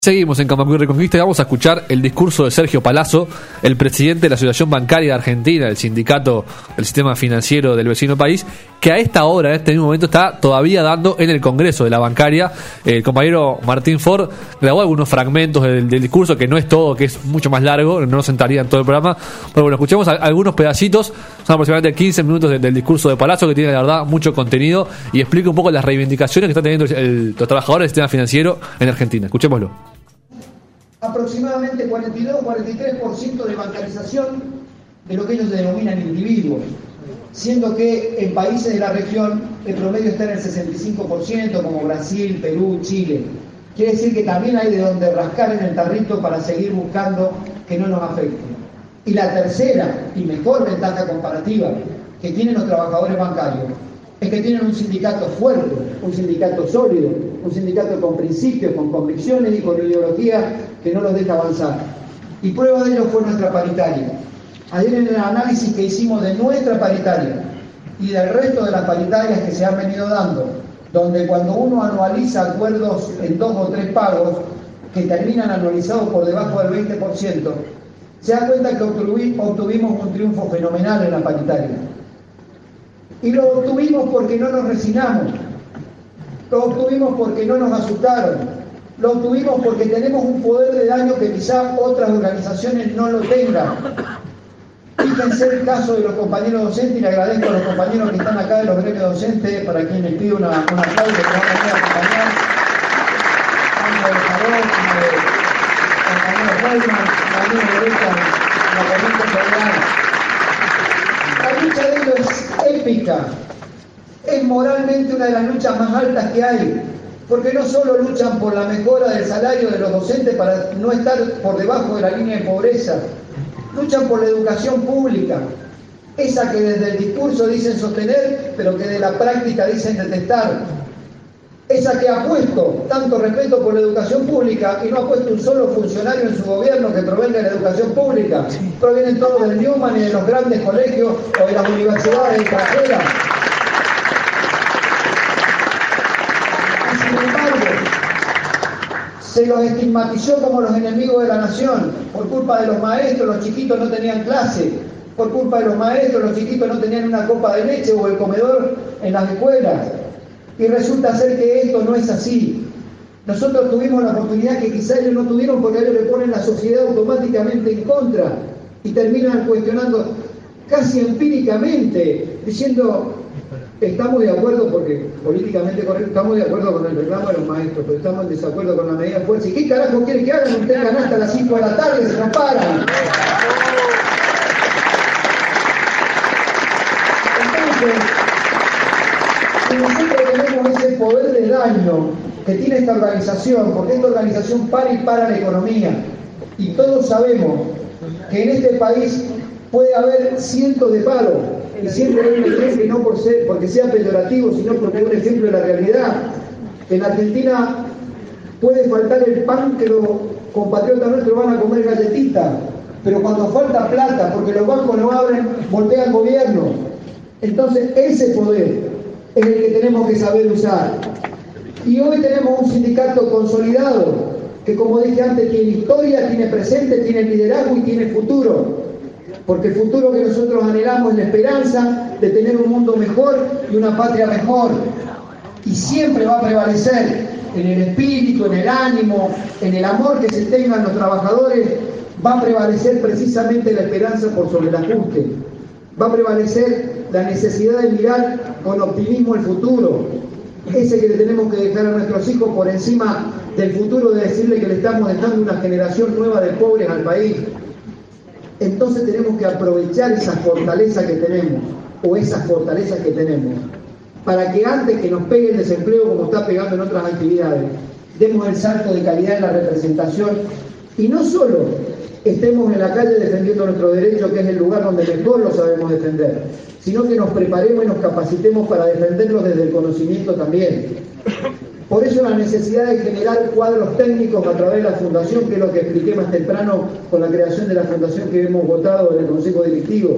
Seguimos en Camacuy Reconquista y vamos a escuchar el discurso de Sergio Palazzo, el presidente de la Asociación Bancaria de Argentina, el sindicato del sistema financiero del vecino país, que a esta hora, en este mismo momento, está todavía dando en el Congreso de la Bancaria. El compañero Martín Ford grabó algunos fragmentos del discurso, que no es todo, que es mucho más largo, no sentaría en todo el programa. Pero bueno, escuchemos algunos pedacitos, son aproximadamente 15 minutos del discurso de Palazzo, que tiene la verdad mucho contenido y explica un poco las reivindicaciones que están teniendo los trabajadores del sistema financiero en Argentina. Escuchémoslo. Aproximadamente 42 o 43% de bancarización de lo que ellos denominan individuos, siendo que en países de la región el promedio está en el 65%, como Brasil, Perú, Chile. Quiere decir que también hay de donde rascar en el tarrito para seguir buscando que no nos afecte. Y la tercera y mejor ventaja comparativa que tienen los trabajadores bancarios es que tienen un sindicato fuerte, un sindicato sólido, un sindicato con principios, con convicciones y con ideología que no los deja avanzar. Y prueba de ello fue nuestra paritaria. Ayer en el análisis que hicimos de nuestra paritaria y del resto de las paritarias que se han venido dando, donde cuando uno anualiza acuerdos en 2 o 3 pagos que terminan anualizados por debajo del 20%, se da cuenta que obtuvimos un triunfo fenomenal en la paritaria. Y lo obtuvimos porque no nos resignamos, lo obtuvimos porque no nos asustaron, lo obtuvimos porque tenemos un poder de daño que quizá otras organizaciones no lo tengan. Fíjense el caso de los compañeros docentes, y le agradezco a los compañeros que están acá de los gremios docentes, para quienes les pido un aplauso que van a venir a acompañar, tanto de Jarón como de compañero Reyman, compañero Derecha, la corriente federal. La lucha de ellos es épica, es moralmente una de las luchas más altas que hay, porque no solo luchan por la mejora del salario de los docentes para no estar por debajo de la línea de pobreza, luchan por la educación pública, esa que desde el discurso dicen sostener, pero que de la práctica dicen detestar, esa que ha puesto tanto respeto por la educación pública y no ha puesto un solo funcionario en su gobierno que provenga de la educación pública, provienen todos del Newman y de los grandes colegios o de las universidades extranjeras. Y sin embargo, se los estigmatizó como los enemigos de la nación. Por culpa de los maestros, los chiquitos no tenían clase. Por culpa de los maestros, los chiquitos no tenían una copa de leche o el comedor en las escuelas. Y resulta ser que esto no es así. Nosotros tuvimos la oportunidad que quizá ellos no tuvieron, porque ellos le ponen la sociedad automáticamente en contra y terminan cuestionando casi empíricamente, diciendo: estamos de acuerdo, porque políticamente correcto, estamos de acuerdo con el reclamo de los maestros, pero estamos en desacuerdo con la medida de fuerza. ¿Y qué carajo quieren que hagan? Ustedes ganan hasta las 5 de la tarde y se nos paran. Entonces, si nosotros tenemos ese poder de daño que tiene esta organización, porque esta organización para la economía, y todos sabemos que en este país puede haber cientos de paros, y siempre hay un ejemplo, y no porque sea peyorativo, sino porque es un ejemplo de la realidad. En Argentina puede faltar el pan que los compatriotas nuestros van a comer galletitas, pero cuando falta plata, porque los bancos no abren, voltea el gobierno. Entonces ese poder es el que tenemos que saber usar. Y hoy tenemos un sindicato consolidado, que, como dije antes, tiene historia, tiene presente, tiene liderazgo y tiene futuro. Porque el futuro que nosotros anhelamos es la esperanza de tener un mundo mejor y una patria mejor. Y siempre va a prevalecer en el espíritu, en el ánimo, en el amor que se tengan los trabajadores, va a prevalecer precisamente la esperanza por sobre el ajuste. Va a prevalecer la necesidad de mirar con optimismo el futuro, ese que le tenemos que dejar a nuestros hijos por encima del futuro de decirle que le estamos dejando una generación nueva de pobres al país. Entonces tenemos que aprovechar esa fortaleza que tenemos, o esas fortalezas que tenemos, para que antes que nos pegue el desempleo como está pegando en otras actividades, demos el salto de calidad en la representación y no solo estemos en la calle defendiendo nuestro derecho, que es el lugar donde mejor lo sabemos defender, sino que nos preparemos y nos capacitemos para defenderlo desde el conocimiento también. Por eso la necesidad de generar cuadros técnicos a través de la Fundación, que es lo que expliqué más temprano con la creación de la Fundación que hemos votado en el Consejo Directivo.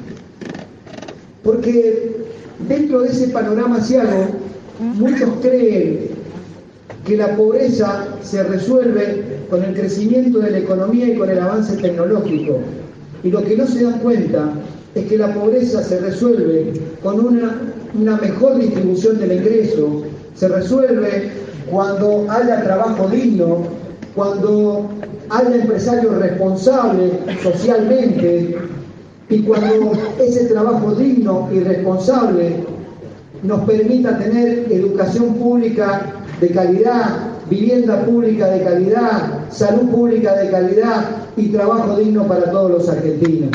Porque dentro de ese panorama ciego, muchos creen que la pobreza se resuelve con el crecimiento de la economía y con el avance tecnológico. Y lo que no se dan cuenta es que la pobreza se resuelve con una mejor distribución del ingreso, se resuelve cuando haya trabajo digno, cuando haya empresarios responsables socialmente, y cuando ese trabajo digno y responsable nos permita tener educación pública de calidad, vivienda pública de calidad, salud pública de calidad y trabajo digno para todos los argentinos.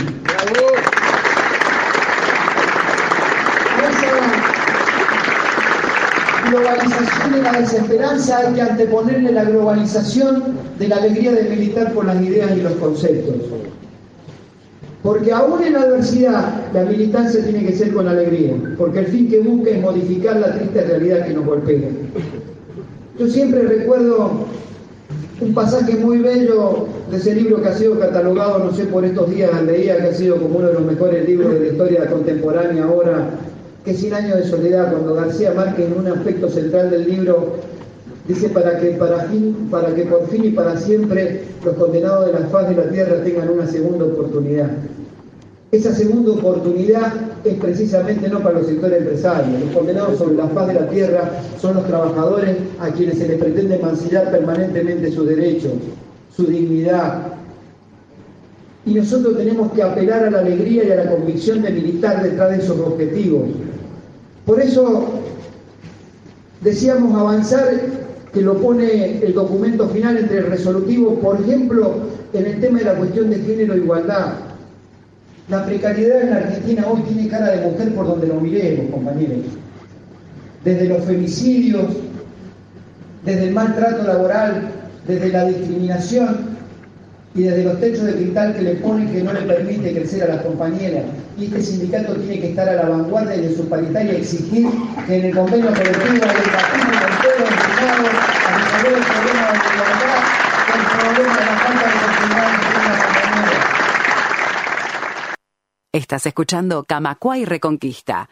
Esa globalización de la desesperanza hay que anteponerle la globalización de la alegría de militar por las ideas y los conceptos. Porque aún en la adversidad, la militancia tiene que ser con alegría, porque el fin que busca es modificar la triste realidad que nos golpea. Yo siempre recuerdo un pasaje muy bello de ese libro que ha sido catalogado, no sé, por estos días, leía que ha sido como uno de los mejores libros de la historia contemporánea ahora, que es 100 años de soledad, cuando García Márquez, en un aspecto central del libro, dice para que por fin y para siempre los condenados de la faz de la tierra tengan una segunda oportunidad. Esa segunda oportunidad es precisamente no para los sectores empresarios. Los condenados sobre la faz de la tierra son los trabajadores a quienes se les pretende mancillar permanentemente sus derechos, su dignidad. Y nosotros tenemos que apelar a la alegría y a la convicción de militar detrás de esos objetivos. Por eso decíamos avanzar, que lo pone el documento final entre el resolutivo, por ejemplo, en el tema de la cuestión de género e igualdad. La precariedad en la Argentina hoy tiene cara de mujer por donde lo miremos, compañeros. Desde los femicidios, desde el maltrato laboral, desde la discriminación y desde los techos de cristal que le ponen que no le permite crecer a las compañeras. Y este sindicato tiene que estar a la vanguardia y de su paritaria exigir que en el convenio colectivo del partido con todos los empleados a resolver el problema de la igualdad, el problema de la falta de oportunidades de las compañeras. Estás escuchando Camacuay Reconquista.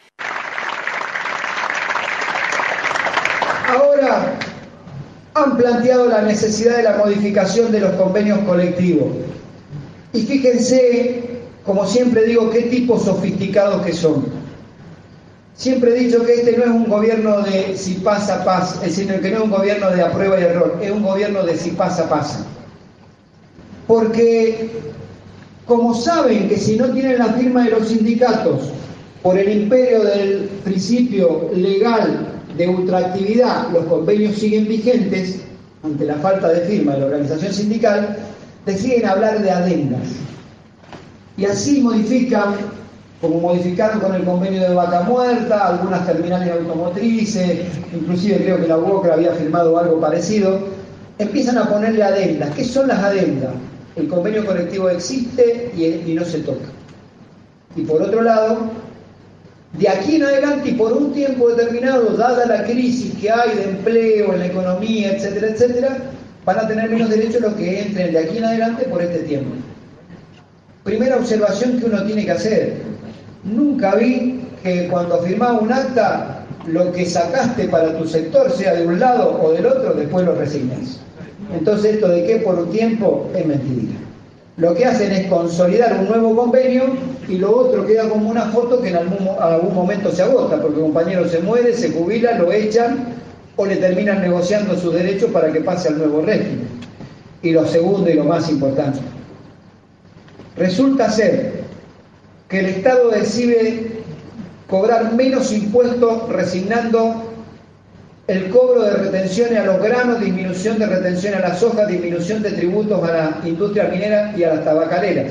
Ahora han planteado la necesidad de la modificación de los convenios colectivos. Y fíjense, como siempre digo, qué tipos sofisticados que son. Siempre he dicho que este no es un gobierno de si pasa, pasa, sino que no es un gobierno de aprueba y error, es un gobierno de si pasa, pasa. Porque, como saben que si no tienen la firma de los sindicatos, por el imperio del principio legal de ultraactividad, los convenios siguen vigentes, ante la falta de firma de la organización sindical, deciden hablar de adendas. Y así modifican, como modificaron con el convenio de Vaca Muerta, algunas terminales automotrices, inclusive creo que la UOCRA había firmado algo parecido, empiezan a ponerle adendas. ¿Qué son las adendas? El convenio colectivo existe y no se toca. Y por otro lado, de aquí en adelante y por un tiempo determinado, dada la crisis que hay de empleo en la economía, etcétera, etcétera, van a tener menos derechos los que entren de aquí en adelante por este tiempo. Primera observación que uno tiene que hacer. Nunca vi que cuando firmaba un acta, lo que sacaste para tu sector, sea de un lado o del otro, después lo resignas. Entonces esto de que por un tiempo es mentira. Lo que hacen es consolidar un nuevo convenio y lo otro queda como una foto que en algún momento se agota, porque el compañero se muere, se jubila, lo echan o le terminan negociando sus derechos para que pase al nuevo régimen. Y lo segundo y lo más importante, resulta ser que el Estado decide cobrar menos impuestos resignando el cobro de retenciones a los granos, disminución de retención a las hojas, disminución de tributos a la industria minera y a las tabacaleras.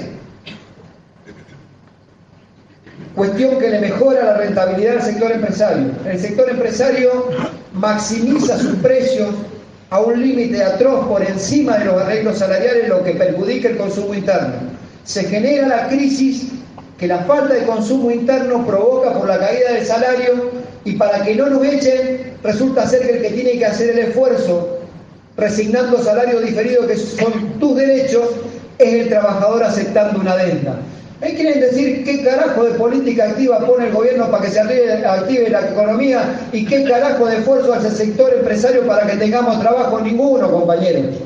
Cuestión que le mejora la rentabilidad al sector empresario. El sector empresario maximiza sus precios a un límite atroz por encima de los arreglos salariales, lo que perjudica el consumo interno. Se genera la crisis que la falta de consumo interno provoca por la caída del salario, y para que no nos echen, resulta ser que el que tiene que hacer el esfuerzo, resignando salarios diferidos que son tus derechos, es el trabajador aceptando una adenda. ¿Ahí quieren decir qué carajo de política activa pone el gobierno para que se active la economía y qué carajo de esfuerzo hace el sector empresario para que tengamos trabajo? Ninguno, compañeros.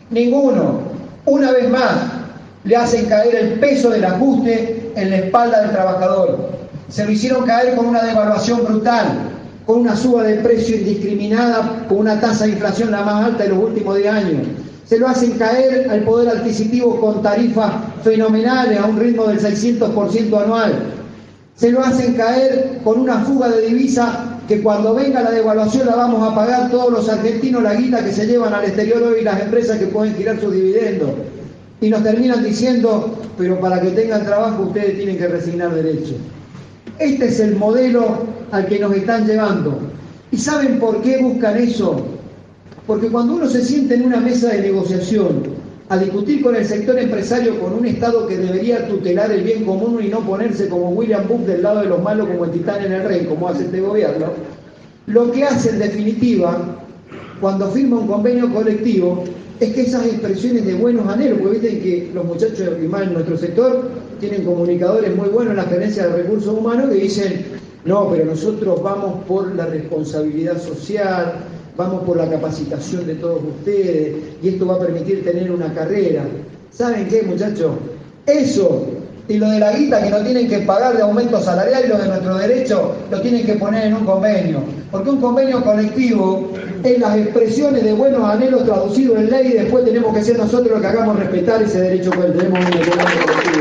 Ninguno. Una vez más, le hacen caer el peso del ajuste en la espalda del trabajador. Se lo hicieron caer con una devaluación brutal, con una suba de precio indiscriminada, con una tasa de inflación la más alta de los últimos 10 años. Se lo hacen caer al poder adquisitivo con tarifas fenomenales a un ritmo del 600% anual. Se lo hacen caer con una fuga de divisa que cuando venga la devaluación la vamos a pagar todos los argentinos, la guita que se llevan al exterior hoy las empresas que pueden girar sus dividendos. Y nos terminan diciendo, pero para que tengan trabajo ustedes tienen que resignar derechos. Este es el modelo al que nos están llevando. ¿Y saben por qué buscan eso? Porque cuando uno se siente en una mesa de negociación a discutir con el sector empresario, con un Estado que debería tutelar el bien común y no ponerse como William Booth del lado de los malos como el titán en el rey, como hace este gobierno, lo que hace en definitiva, cuando firma un convenio colectivo, es que esas expresiones de buenos anhelos, porque viste que los muchachos, y más en nuestro sector, tienen comunicadores muy buenos en la gerencia de recursos humanos que dicen, no, pero nosotros vamos por la responsabilidad social, vamos por la capacitación de todos ustedes, y esto va a permitir tener una carrera. ¿Saben qué, muchachos? Eso y lo de la guita que no tienen que pagar de aumento salarial y lo de nuestro derecho, lo tienen que poner en un convenio. Porque un convenio colectivo es las expresiones de buenos anhelos traducidos en ley y después tenemos que ser nosotros los que hagamos respetar ese derecho que tenemos en el convenio colectivo.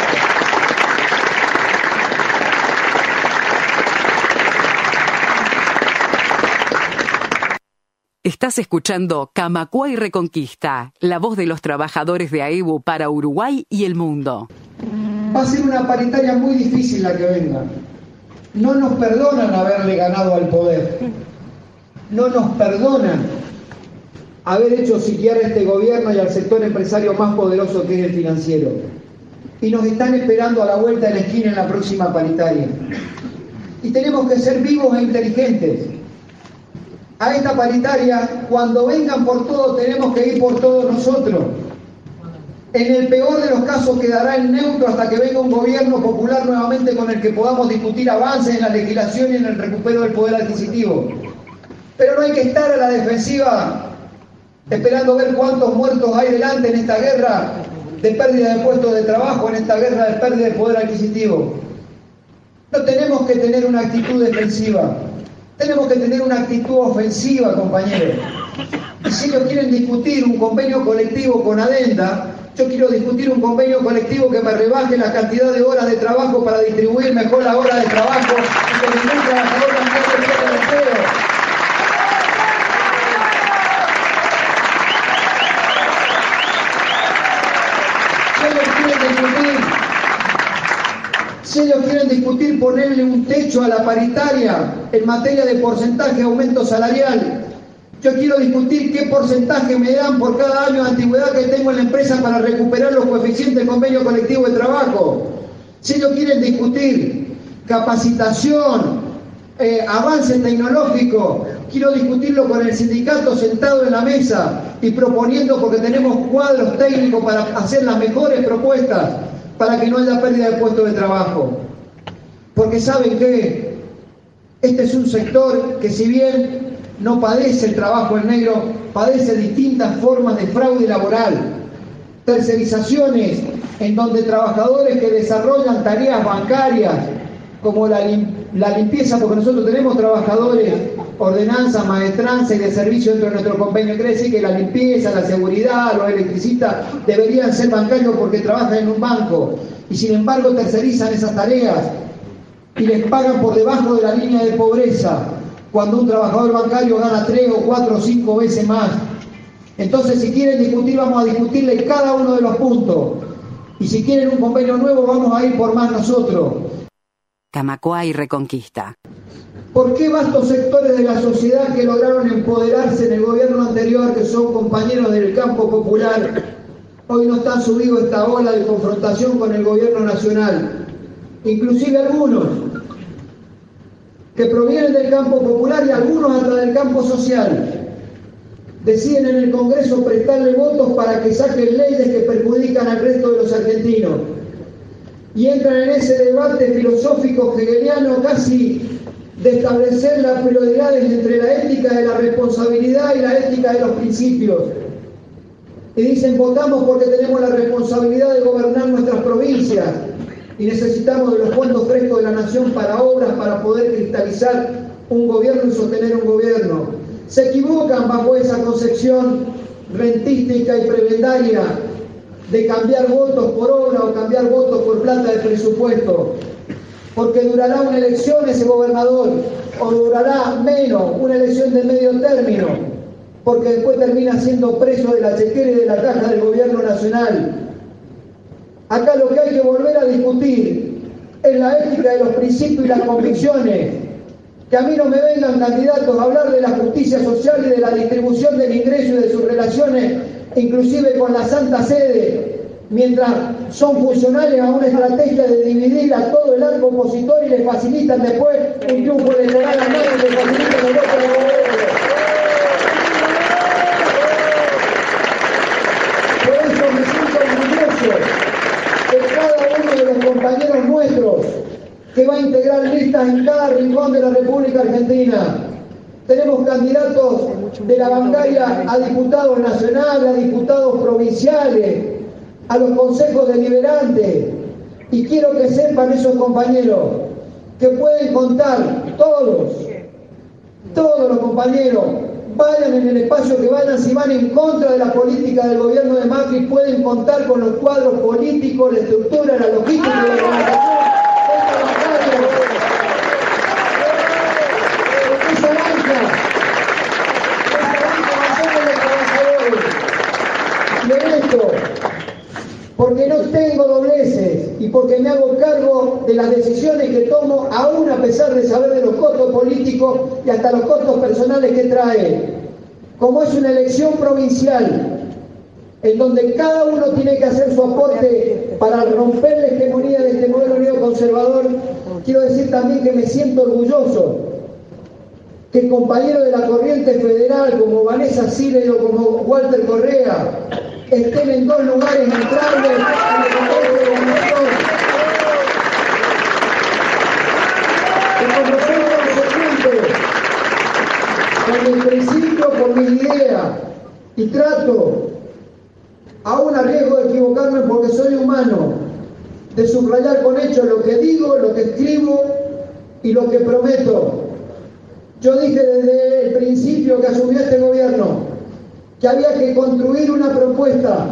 Estás escuchando Camacuay Reconquista, la voz de los trabajadores de AEBU para Uruguay y el mundo. Va a ser una paritaria muy difícil la que venga. No nos perdonan haberle ganado al poder. No nos perdonan haber hecho sitiar a este gobierno y al sector empresario más poderoso que es el financiero. Y nos están esperando a la vuelta de la esquina en la próxima paritaria. Y tenemos que ser vivos e inteligentes. A esta paritaria, cuando vengan por todo, tenemos que ir por todos nosotros. En el peor de los casos quedará en neutro hasta que venga un gobierno popular nuevamente con el que podamos discutir avances en la legislación y en el recupero del poder adquisitivo. Pero no hay que estar a la defensiva esperando ver cuántos muertos hay delante en esta guerra de pérdida de puestos de trabajo, en esta guerra de pérdida de poder adquisitivo. No tenemos que tener una actitud defensiva. Tenemos que tener una actitud ofensiva, compañeros. Y si ellos quieren discutir un convenio colectivo con adenda, yo quiero discutir un convenio colectivo que me rebaje la cantidad de horas de trabajo para distribuir mejor la hora de trabajo y que ningún trabajador tampoco pierda el empleo. Si ellos quieren discutir ponerle un techo a la paritaria en materia de porcentaje de aumento salarial, yo quiero discutir qué porcentaje me dan por cada año de antigüedad que tengo en la empresa para recuperar los coeficientes del convenio colectivo de trabajo. Si ellos quieren discutir capacitación, avance tecnológico, quiero discutirlo con el sindicato sentado en la mesa y proponiendo, porque tenemos cuadros técnicos para hacer las mejores propuestas para que no haya pérdida de puestos de trabajo. Porque ¿saben qué? Este es un sector que, si bien no padece el trabajo en negro, padece distintas formas de fraude laboral, tercerizaciones en donde trabajadores que desarrollan tareas bancarias como la limpieza, porque nosotros tenemos trabajadores, ordenanza, maestranza y de servicio dentro de nuestro convenio. Quiere decir que la limpieza, la seguridad, los electricistas deberían ser bancarios porque trabajan en un banco y sin embargo tercerizan esas tareas y les pagan por debajo de la línea de pobreza, cuando un trabajador bancario gana 3 o 4 o 5 veces más. Entonces, si quieren discutir, vamos a discutirle cada uno de los puntos, y si quieren un convenio nuevo, vamos a ir por más nosotros. Camacuay Reconquista. ¿Por qué vastos sectores de la sociedad que lograron empoderarse en el gobierno anterior, que son compañeros del campo popular, hoy no están subidos a esta ola de confrontación con el gobierno nacional? Inclusive algunos que provienen del campo popular y algunos hasta del campo social deciden en el Congreso prestarle votos para que saquen leyes que perjudican al resto de los argentinos y entran en ese debate filosófico hegeliano casi de establecer las prioridades entre la ética de la responsabilidad y la ética de los principios. y dicen votamos porque tenemos la responsabilidad de gobernar nuestras provincias y necesitamos de los fondos frescos de la nación para obras, para poder cristalizar un gobierno y sostener un gobierno. Se equivocan bajo esa concepción rentística y prebendaria de cambiar votos por obra o cambiar votos por plata de presupuesto, porque durará una elección ese gobernador, o durará menos, una elección de medio término, porque después termina siendo preso de la chequera y de la caja del gobierno nacional. Acá lo que hay que volver a discutir es la ética de los principios y las convicciones. Que a mí no me vengan candidatos a hablar de la justicia social y de la distribución del ingreso y de sus relaciones, inclusive con la Santa Sede, mientras son funcionales a una estrategia de dividir a todo el arco opositor y le facilitan después un triunfo electoral a nadie y le facilitan el voto del gobierno. Por eso me siento orgulloso de cada uno de los compañeros nuestros que va a integrar listas en cada rincón de la República Argentina. Tenemos candidatos de la bancaria a diputados nacionales, a diputados provinciales, a los consejos deliberantes. Y quiero que sepan esos compañeros que pueden contar, todos los compañeros, vayan en el espacio que vayan, si van en contra de la política del gobierno de Macri, pueden contar con los cuadros políticos, la estructura, la logística y la organización. Porque no tengo dobleces y porque me hago cargo de las decisiones que tomo, aún a pesar de saber de los costos políticos y hasta los costos personales que trae. Como es una elección provincial, en donde cada uno tiene que hacer su aporte para romper la hegemonía de este modelo neoconservador, quiero decir también que me siento orgulloso que compañeros de la corriente federal como Vanessa Siles o como Walter Correa estén en dos lugares entrables en el Congreso de la Nación. Que como soy consecuente con mi principio, con mi idea, y trato, aún a riesgo de equivocarme porque soy humano, de subrayar con hechos lo que digo, lo que escribo y lo que prometo. Yo dije desde el principio que asumió este gobierno que había que construir una propuesta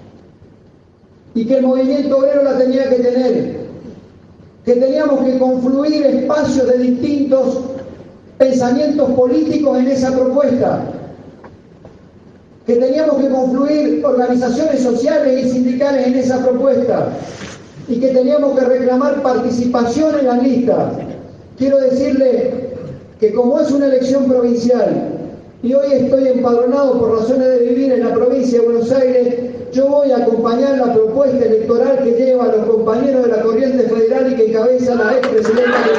y que el movimiento obrero la tenía que tener, que teníamos que confluir espacios de distintos pensamientos políticos en esa propuesta, que teníamos que confluir organizaciones sociales y sindicales en esa propuesta y que teníamos que reclamar participación en la lista. Quiero decirle que como es una elección provincial y hoy estoy empadronado por razones de vivir en la provincia de Buenos Aires, yo voy a acompañar la propuesta electoral que lleva a los compañeros de la corriente federal y que encabeza la expresidenta de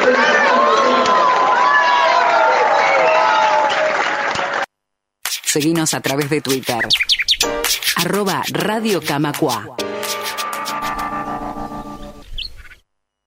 Seguinos a través de Twitter @Radio Camacua.